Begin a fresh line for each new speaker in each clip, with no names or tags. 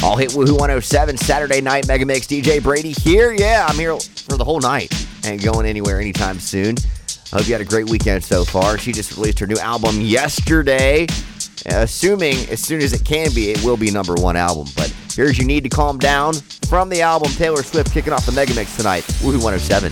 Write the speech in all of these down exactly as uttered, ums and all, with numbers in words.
All Hit Woohoo one oh seven, Saturday night Mega Mix. D J Brady here. Yeah, I'm here for the whole night. Ain't going anywhere anytime soon. I hope you had a great weekend so far. She just released her new album yesterday. Assuming as soon as it can be, it will be number one album. But here's You Need to Calm Down from the album. Taylor Swift kicking off the Mega Mix tonight. Woohoo one oh seven.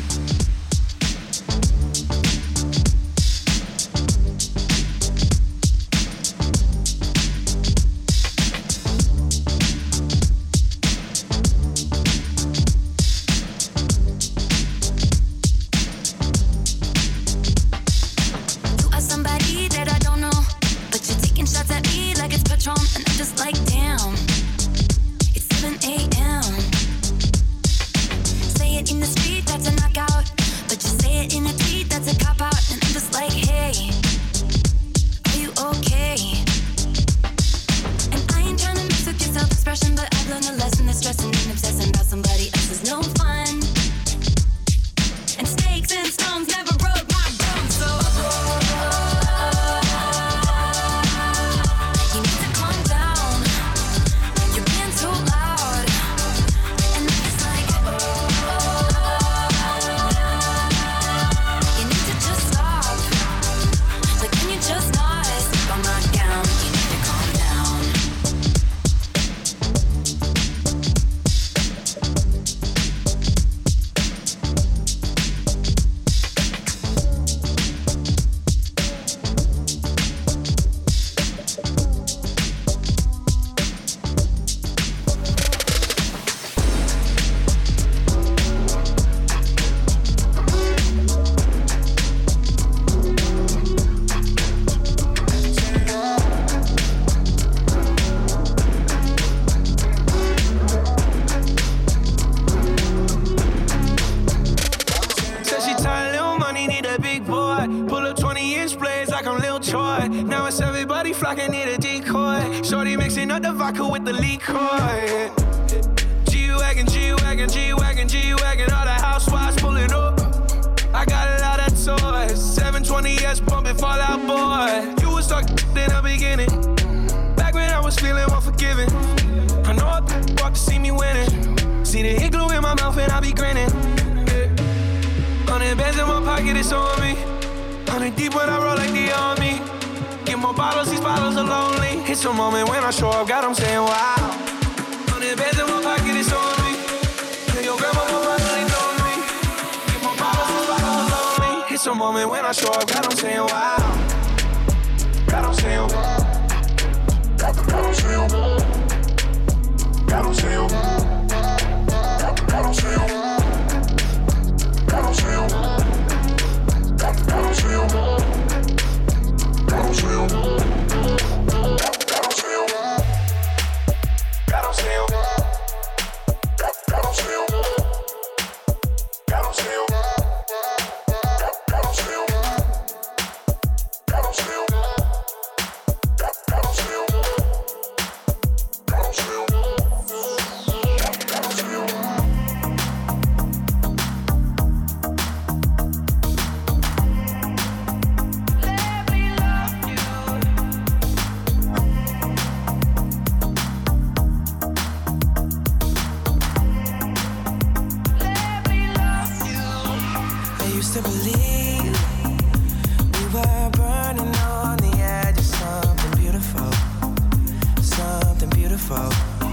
Something beautiful.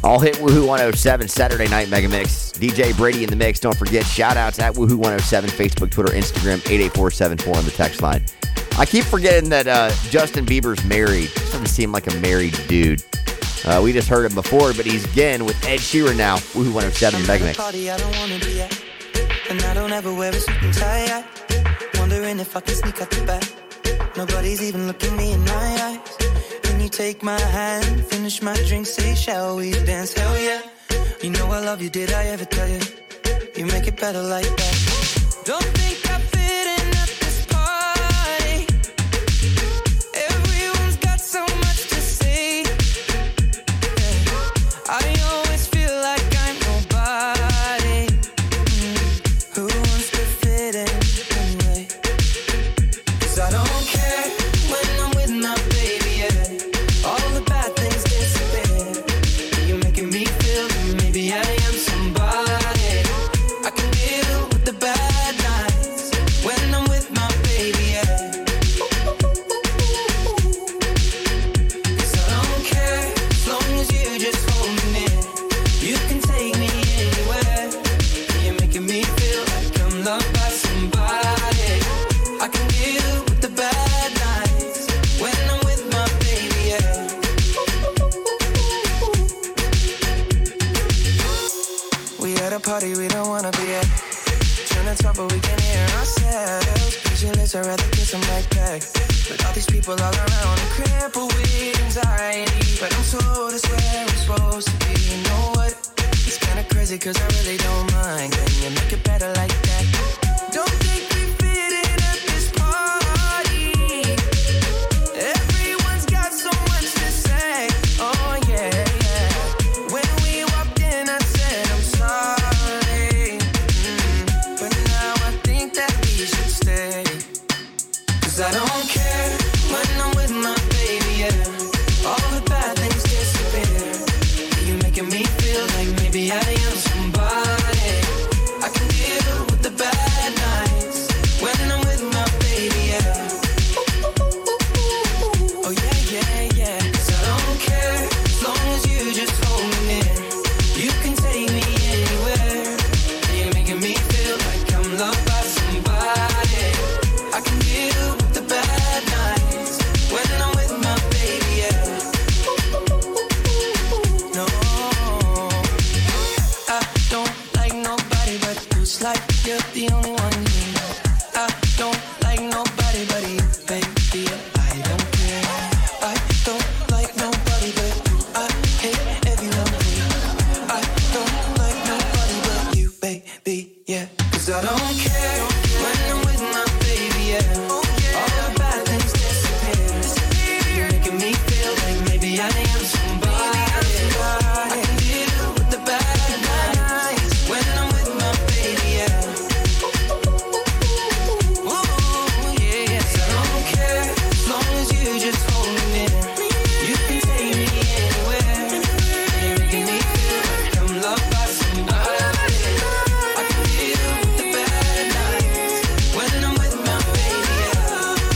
All hit Woohoo one oh seven Saturday Night Mega Mix. D J Brady in the mix. Don't forget, shout outs at Woohoo one oh seven, Facebook, Twitter, Instagram, eight eight four seven four on the text line. I keep forgetting that uh, Justin Bieber's married. Doesn't seem like a married dude. Uh, we just heard him before, but he's again with Ed Sheeran now. Woohoo one oh seven Mega Mix.
Party I don't wanna be at, and I don't ever wear a suit and tie. Wondering if I can sneak out the back. Nobody's even looking me in my eyes. Can you take my hand, finish my drink, say shall we dance? Hell yeah. You know I love you, did I ever tell you? You make it better like that. Don't think I fit in at this party. Everyone's got so much to say. Yeah. I always feel like I'm nobody. Mm. Who wants to fit in anyway? 'Cause I don't care when I'm with my baby, yeah. All the bad things disappear. You're making me feel that maybe I am somebody. I can deal with the bad nights when I'm with my baby, yeah. 'Cause I don't care as long as you just hold me near. You can take me anywhere. You're making me feel like I'm loved by somebody. I can deal with the bad nights when I'm with my baby, yeah. We at a party we don't wanna be at. Trying to talk but we can hear ourselves. Pictureless, I'd rather kiss them right back. But all these people all around, I'm crippled with anxiety. But I'm told it's where I'm supposed to be. You know what? It's kinda crazy 'cause I really don't mind. Can you make it better like that? Don't think we fit in at this party. Everyone's got so much to say. Oh yeah, yeah. When we walked in I said I'm sorry. Mm. But now I think that we should stay. 'Cause I don't care when I'm with my baby, yeah. All the bad things disappear. You're making me feel like maybe I am somebody. I can deal with the bad nights when I'm with my baby, yeah. Oh yeah, yeah, yeah. 'Cause I don't care as long as you just hold me near. You can take me anywhere. You're making me feel like I'm loved by somebody. I can deal with the bad nights when I'm with my baby, yeah. No, I don't like nobody but you. It's like you're the only one you know. I don't like nobody but you, baby. I don't care. I don't like nobody but you. I hate everyone but you. I don't like nobody but you, baby, yeah. 'Cause I don't care when I'm with my baby, yeah. All the bad things disappear. You're making me feel like maybe I am somebody. I can deal with the bad nights when I'm with my baby, yeah. Ooh, yeah, yeah. 'Cause I don't care as long as you just hold me near. You can take me anywhere. You're making me feel like I'm loved by somebody. I can deal with the bad nights when I'm with my baby, yeah.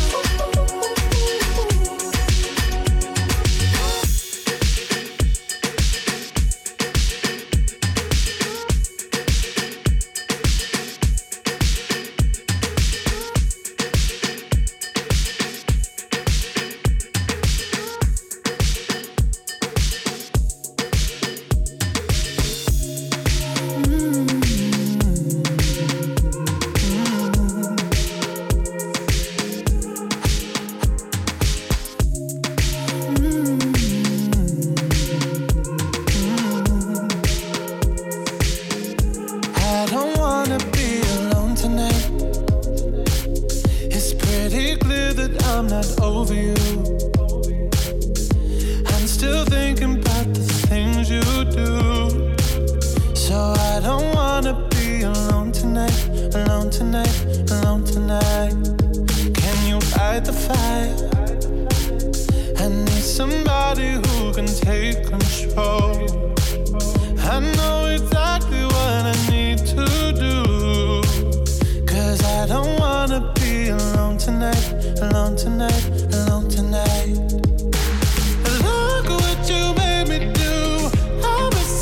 I don't wanna be alone tonight. It's pretty clear that I'm not over you. I'm still thinking about the things you do. So I don't wanna be alone tonight, alone tonight, alone tonight. Can you fight the fire? I need somebody who can take control. I know exactly what I need to do. 'Cause I don't wanna be alone tonight, alone tonight, alone tonight. Look what you made me do. I was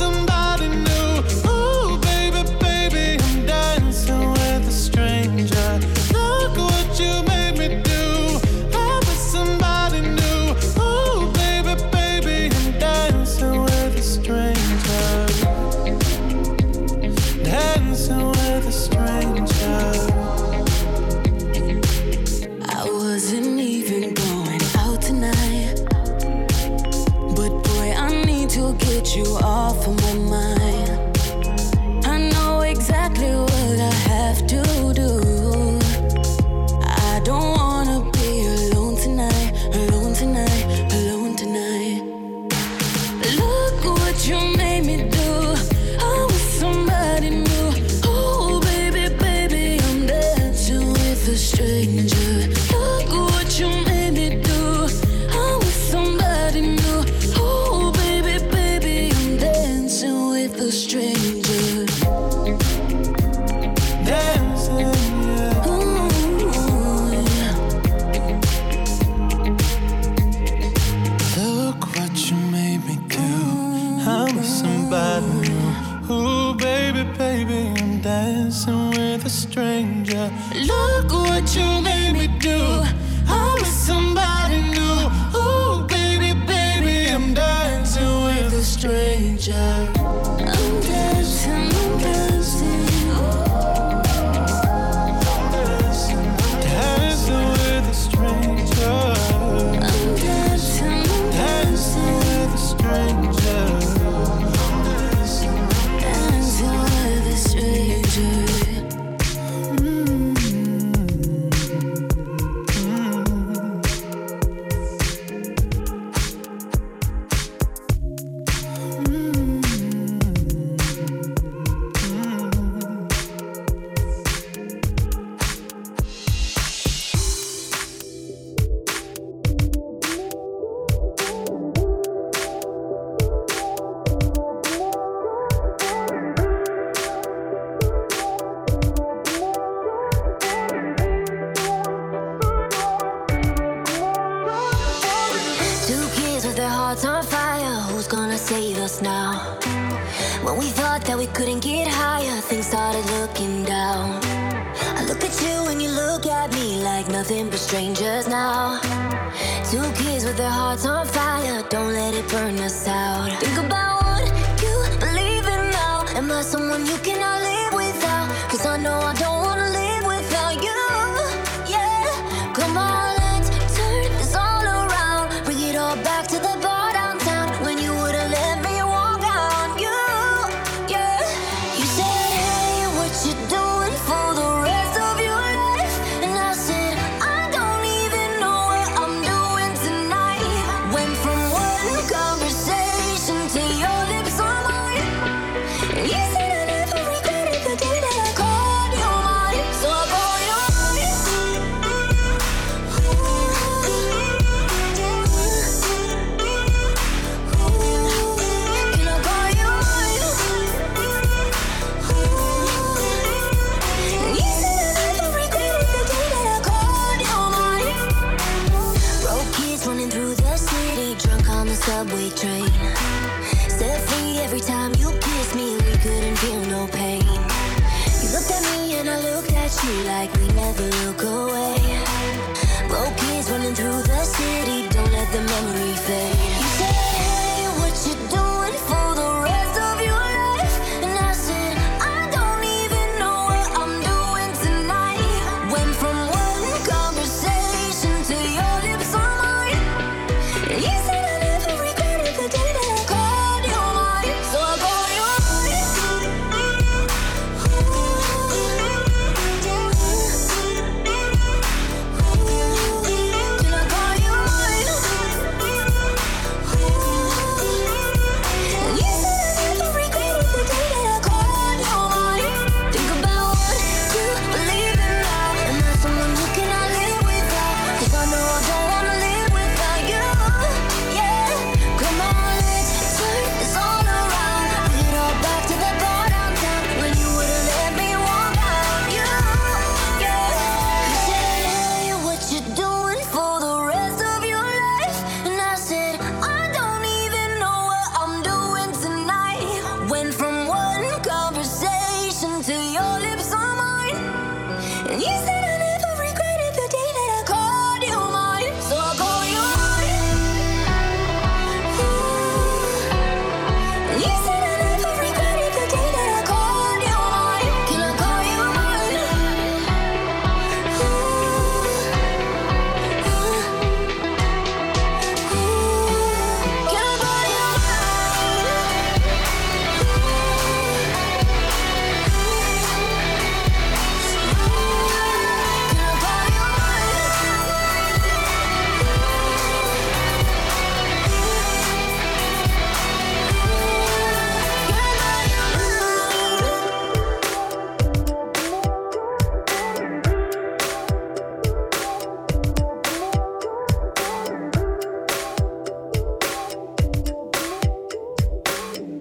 dancing with a stranger. Look what you made me do. I'm with somebody new. Ooh, baby, baby, I'm dancing with a stranger. I'm dancing, I'm dancing. Dancing with a stranger. I'm dancing, I'm dancing with a stranger. Dancing with a stranger. Now, when we thought that we couldn't get higher, things started looking down. I look at you and you look at me like nothing but strangers now. Two kids with their hearts on fire, don't let it burn us out. Think about what you believe in now. Am I someone you cannot live without? Cause I know I don't wanna live without you. Yeah, come on, let's turn this all around. Bring it all back to the bar downtown when you would've let me. Subway train set free every time you kiss me. We couldn't feel no pain. You looked at me and I looked at you like we never look away. Broke kids running through the city. Don't let the memory fade. You said, hey, what you doing for the rest of your life? And I said, I don't even know what I'm doing tonight. Went from one conversation to your lips on mine. And you said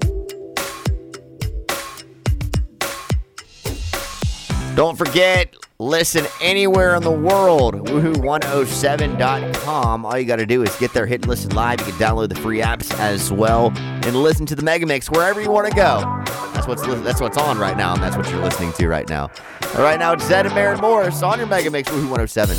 Don't forget, Listen anywhere in the world. Woohoo one oh seven dot com. All you got to do is get there, hit and listen live. You can download the free apps as well and listen to the Mega Mix wherever you want to go. That's what's that's what's on right now, and that's what you're listening to right now. All right, now it's Zed and Maren Morris on your Mega Mix Woohoo one oh seven.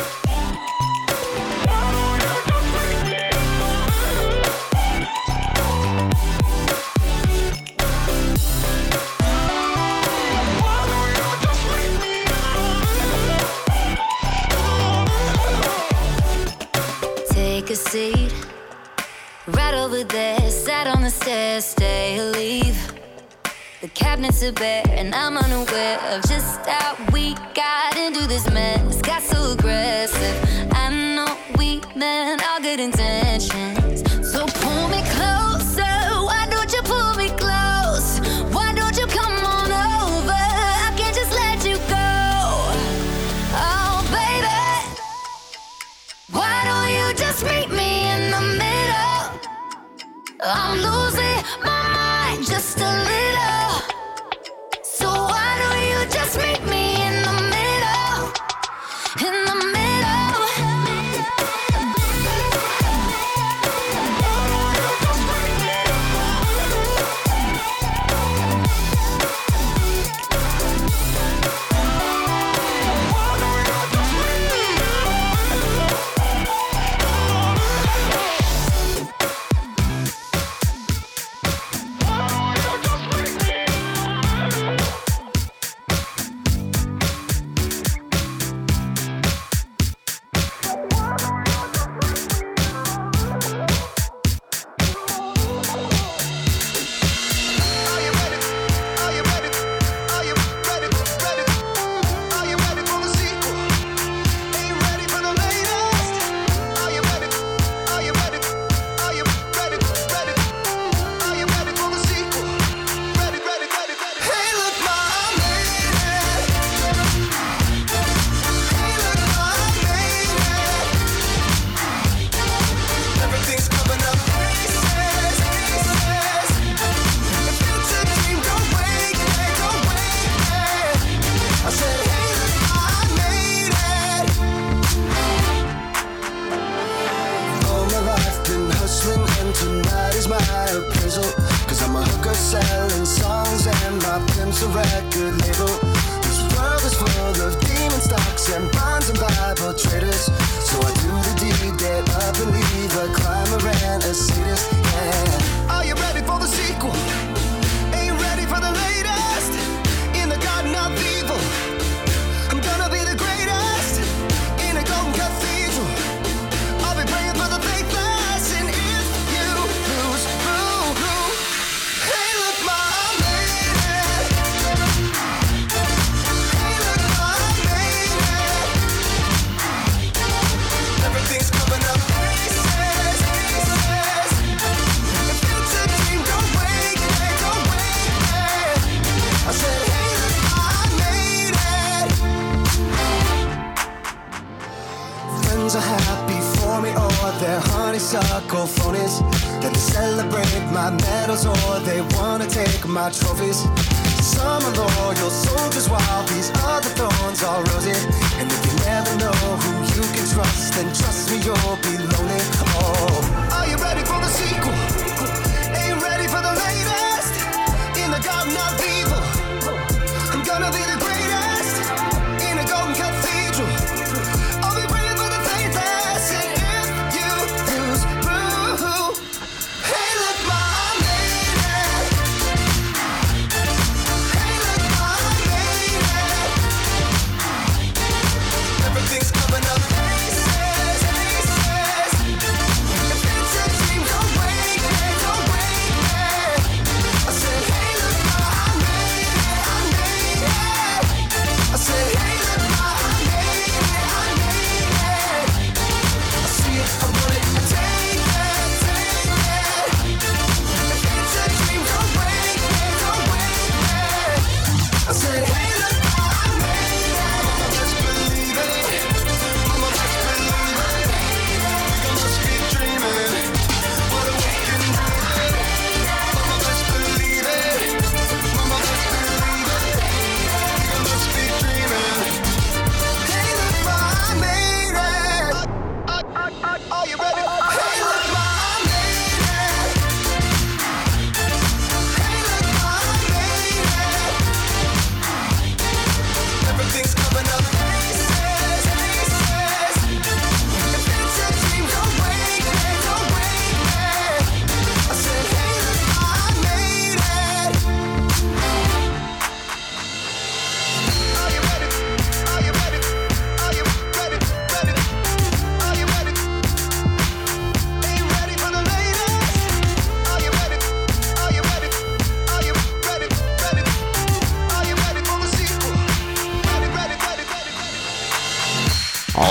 Take a seat, right over there, sat on the stairs, stay or leave. The cabinets are bare and I'm unaware of just how we got into this mess. Got so aggressive, I know we meant all good intentions. So pull me closer, why don't you pull me close? Why don't you come on over, I can't just let you go. Oh baby, why don't you just meet me in the middle? I'm losing my mind just a little. So why don't you just meet me in the middle? In the middle.
My trophies. Some are loyal soldiers while these other thorns are roses. And if you never know who you can trust, then trust me, you'll be lonely. Oh, are you ready for the sequel? Are you ready for the latest? In the garden of evil, I'm gonna be the greatest. In a golden cathedral, I'll be praying for the faithless. And if you lose, boo, hey look my lady. Everything's coming up. Aces, aces.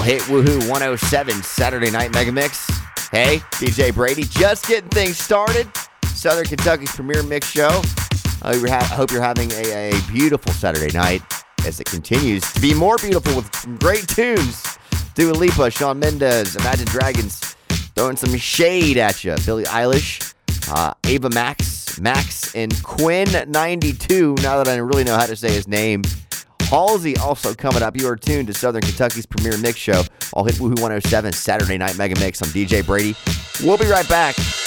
hit Woohoo one oh seven Saturday Night Mega Mix. Hey, D J Brady, just getting things started. Southern Kentucky's premier mix show. I hope you're having a, a beautiful Saturday night as it continues to be more beautiful with some great tunes. Dua Lipa, Shawn Mendes, Imagine Dragons throwing some shade at you. Billie Eilish, uh, Ava Max, Max, and Quinn ninety-two. Now that I really know how to say his name. Halsey also coming up. You are tuned to Southern Kentucky's premier mix show. I'll hit Woohoo one oh seven Saturday Night Mega Mix. I'm D J Brady. We'll be right back.